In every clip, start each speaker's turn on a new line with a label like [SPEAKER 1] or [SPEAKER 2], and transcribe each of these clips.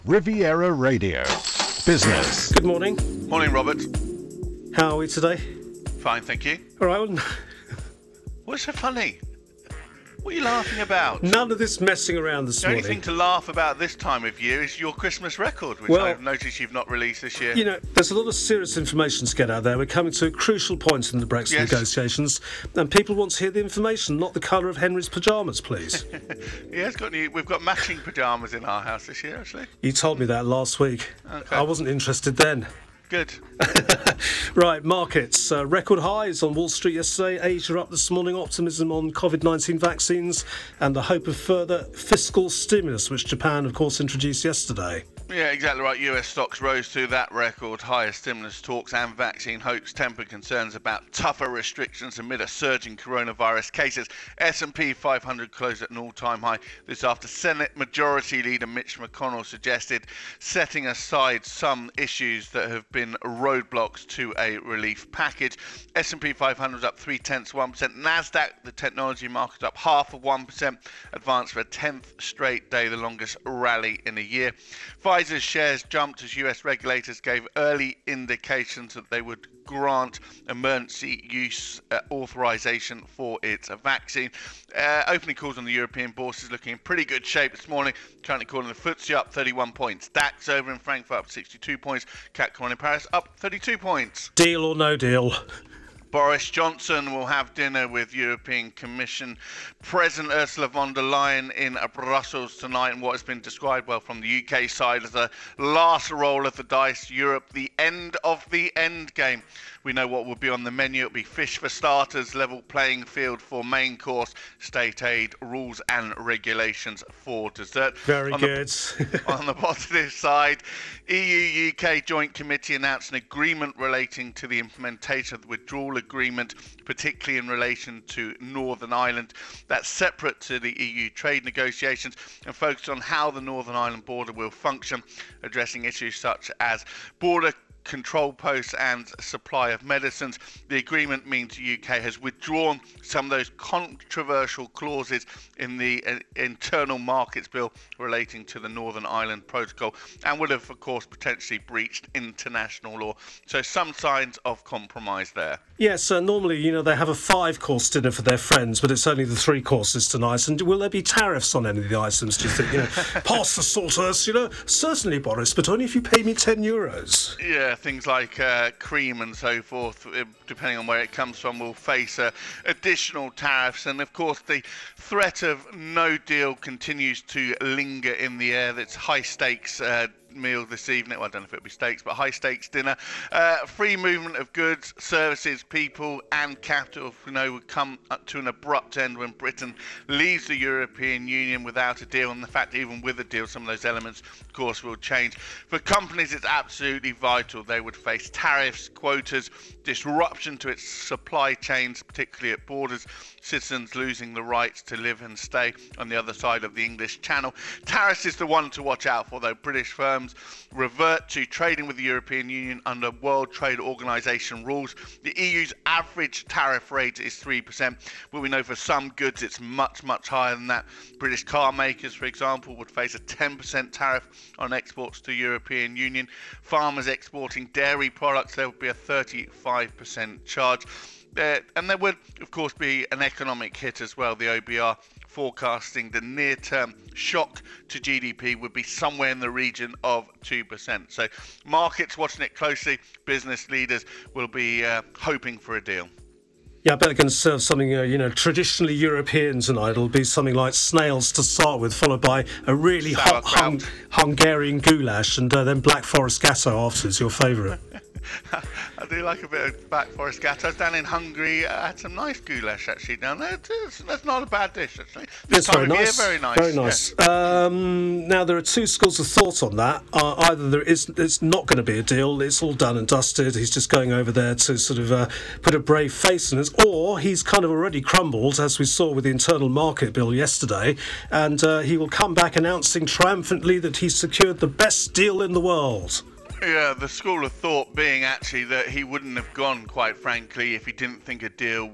[SPEAKER 1] Riviera Radio. Business.
[SPEAKER 2] Good morning.
[SPEAKER 3] Morning, Robert.
[SPEAKER 2] How are we today?
[SPEAKER 3] Fine, thank you.
[SPEAKER 2] All right. Well,
[SPEAKER 3] What's so funny? What are you laughing about?
[SPEAKER 2] none of this messing around this
[SPEAKER 3] The only
[SPEAKER 2] morning.
[SPEAKER 3] thing to laugh about this time of year is your Christmas record, which
[SPEAKER 2] Well,
[SPEAKER 3] I've noticed you've not released this year.
[SPEAKER 2] You know, there's a lot of serious information to get out there. We're coming to a crucial point in the Brexit
[SPEAKER 3] Yes.
[SPEAKER 2] negotiations, and people want to hear the information, not the colour of Henry's pyjamas, please.
[SPEAKER 3] Yeah, we've got matching pyjamas in our house this year, actually.
[SPEAKER 2] You told me that last week.
[SPEAKER 3] Okay.
[SPEAKER 2] I wasn't interested then.
[SPEAKER 3] Good.
[SPEAKER 2] Right, markets. Record highs on Wall Street yesterday. Asia up this morning. Optimism on COVID-19 vaccines and the hope of further fiscal stimulus, which Japan, of course, introduced yesterday.
[SPEAKER 3] Yeah, exactly right. US stocks rose to that record high as stimulus talks and vaccine hopes tempered concerns about tougher restrictions amid a surge in coronavirus cases. S&P 500 closed at an all-time high. This after Senate Majority Leader Mitch McConnell suggested setting aside some issues that have been roadblocks to a relief package. S&P 500 up 0.3%. Nasdaq, the technology market, up 0.5%, advanced for a 10th straight day, the longest rally in a year. Pfizer's shares jumped as US regulators gave early indications that they would grant emergency use authorization for its vaccine. Opening calls on the European bourse is looking in pretty good shape this morning. Currently calling the FTSE up 31 points. DAX over in Frankfurt up 62 points. CAC 40 in Paris up 32 points.
[SPEAKER 2] Deal or no deal?
[SPEAKER 3] Boris Johnson will have dinner with European Commission President Ursula von der Leyen in Brussels tonight in what has been described well from the UK side as a last roll of the dice. Europe, the end of the end game. We know what will be on the menu. It'll be fish for starters, level playing field for main course, state aid, rules and regulations for dessert.
[SPEAKER 2] Very good.
[SPEAKER 3] On the positive side, EU-UK Joint Committee announced an agreement relating to the implementation of the withdrawal agreement, particularly in relation to Northern Ireland. That's separate to the EU trade negotiations and focused on how the Northern Ireland border will function, addressing issues such as border control posts and supply of medicines. The agreement means the UK has withdrawn some of those controversial clauses in the internal markets bill relating to the Northern Ireland Protocol and would have, of course, potentially breached international law. So some signs of compromise there.
[SPEAKER 2] Yes, normally, you know, they have a 5-course dinner for their friends, but it's only the 3 courses tonight. And will there be tariffs on any of the items, do you think? You know, pass the salt, Ursula. Certainly, Boris, but only if you pay me €10.
[SPEAKER 3] Yeah, things like cream and so forth, depending on where it comes from, will face additional tariffs. And of course, the threat of no deal continues to linger in the air. That's high stakes meal this evening. Well, I don't know if it'll be steaks, but high stakes dinner. Free movement of goods, services, people and capital, you know, would come up to an abrupt end when Britain leaves the European Union without a deal. And the fact, even with a deal, some of those elements, of course, will change. For companies, it's absolutely vital. They would face tariffs, quotas, disruption to its supply chains, particularly at borders, citizens losing the rights to live and stay on the other side of the English Channel. Tariffs is the one to watch out for, though. British firms revert to trading with the European Union under World Trade Organization rules. The EU's average tariff rate is 3%, but we know for some goods it's much, much higher than that. British car makers, for example, would face a 10% tariff on exports to the European Union. Farmers exporting dairy products, there would be a 35% charge. And there would, of course, be an economic hit as well. The OBR forecasting the near-term shock to GDP would be somewhere in the region of 2%. So markets watching it closely. Business leaders will be hoping for a deal.
[SPEAKER 2] Yeah, I bet they're going to serve something, you know, traditionally European tonight. It'll be something like snails to start with, followed by a really hot Hungarian goulash, and then Black Forest Gatto afterwards, your favourite.
[SPEAKER 3] I do like a bit of Black Forest Gatto. I was down in Hungary. I had some nice goulash actually down there. That's not a bad dish actually.
[SPEAKER 2] It's very nice.
[SPEAKER 3] Very nice.
[SPEAKER 2] Very nice. Yeah. Now there are 2 schools of thought on that. Either it's not going to be a deal. It's all done and dusted. He's just going over there to sort of put a brave face on it, or he's kind of already crumbled, as we saw with the internal market bill yesterday, and he will come back announcing triumphantly that he's secured the best deal in the world.
[SPEAKER 3] Yeah, the school of thought being actually that he wouldn't have gone, quite frankly, if he didn't think a deal was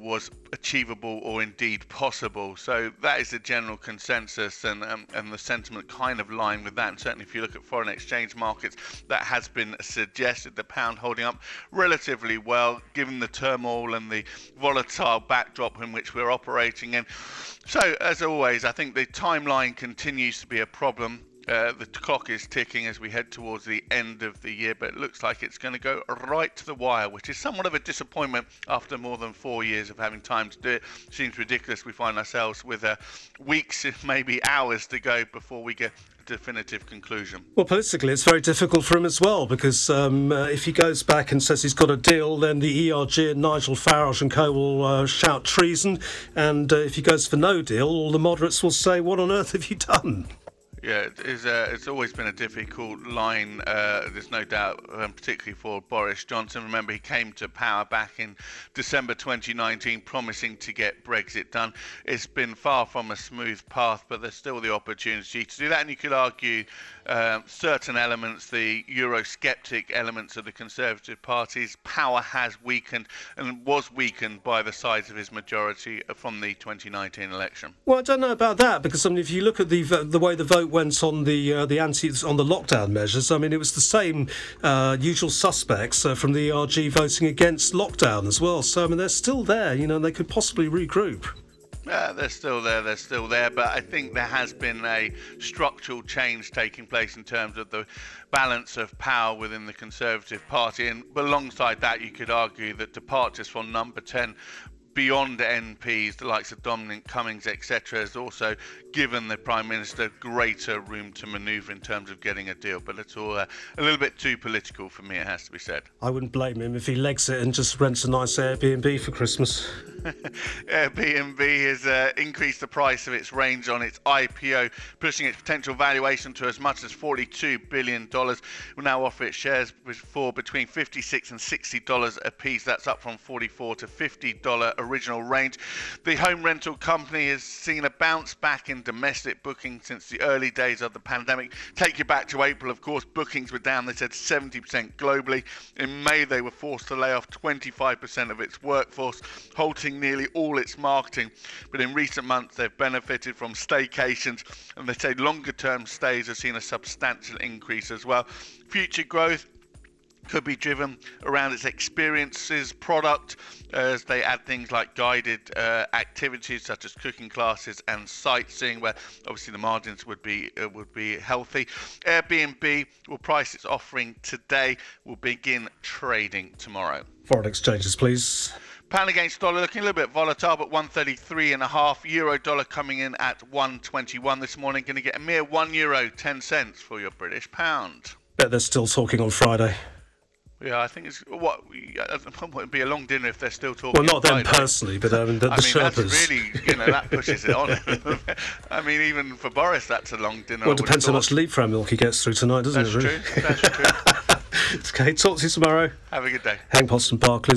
[SPEAKER 3] achievable or indeed possible. So that is the general consensus, and the sentiment kind of line with that. And certainly if you look at foreign exchange markets, that has been suggested. The pound holding up relatively well given the turmoil and the volatile backdrop in which we're operating in. So as always, I think the timeline continues to be a problem. The clock is ticking as we head towards the end of the year, but it looks like it's going to go right to the wire, which is somewhat of a disappointment after more than 4 years of having time to do it. Seems ridiculous. We find ourselves with weeks, if maybe hours to go before we get a definitive conclusion.
[SPEAKER 2] Well, politically, it's very difficult for him as well, because if he goes back and says he's got a deal, then the ERG and Nigel Farage and co will shout treason, and if he goes for no deal, all the moderates will say, what on earth have you done?
[SPEAKER 3] Yeah, it's always been a difficult line, there's no doubt, particularly for Boris Johnson. Remember, he came to power back in December 2019, promising to get Brexit done. It's been far from a smooth path, but there's still the opportunity to do that. And you could argue certain elements, the Eurosceptic elements of the Conservative Party's power has weakened and was weakened by the size of his majority from the 2019 election.
[SPEAKER 2] Well, I don't know about that, because I mean, if you look at the way the vote went on the lockdown measures, I mean, it was the same usual suspects from the ERG voting against lockdown as well. So I mean, they're still there. You know, they could possibly regroup.
[SPEAKER 3] They're still there, but I think there has been a structural change taking place in terms of the balance of power within the Conservative Party, and alongside that you could argue that departures from number 10 beyond MPs, the likes of Dominic Cummings, etc., has also given the Prime Minister greater room to manoeuvre in terms of getting a deal. But it's all a little bit too political for me, it has to be said.
[SPEAKER 2] I wouldn't blame him if he legs it and just rents a nice Airbnb for Christmas.
[SPEAKER 3] Airbnb has increased the price of its range on its IPO, pushing its potential valuation to as much as $42 billion. Will now offer its shares for between $56 and $60 a piece. That's up from $44 to $50 original range. The home rental company has seen a bounce back in domestic bookings since the early days of the pandemic. Take you back to April, of course, bookings were down, they said 70% globally. In May, they were forced to lay off 25% of its workforce, halting nearly all its marketing. But in recent months, they've benefited from staycations, and they say longer term stays have seen a substantial increase as well. Future growth could be driven around its experiences product, as they add things like guided activities such as cooking classes and sightseeing, where obviously the margins would be healthy. Airbnb will price its offering today, will begin trading tomorrow.
[SPEAKER 2] Foreign exchanges, please.
[SPEAKER 3] Pound against dollar looking a little bit volatile, but 133.5. Euro dollar coming in at 121 this morning. Going to get a mere €1.10 for your British pound.
[SPEAKER 2] Bet they're still talking on Friday.
[SPEAKER 3] Yeah, I think it would be a long dinner if they're still talking.
[SPEAKER 2] Well, not them personally, but the Sherpas.
[SPEAKER 3] That's really, that pushes it on. I mean, even for Boris, that's a long dinner.
[SPEAKER 2] Well, it depends how much leapfrog milk he gets through tonight, doesn't it?
[SPEAKER 3] That's true.
[SPEAKER 2] Okay, talk to you tomorrow.
[SPEAKER 3] Have a good day.
[SPEAKER 2] Hank Poston Barclays.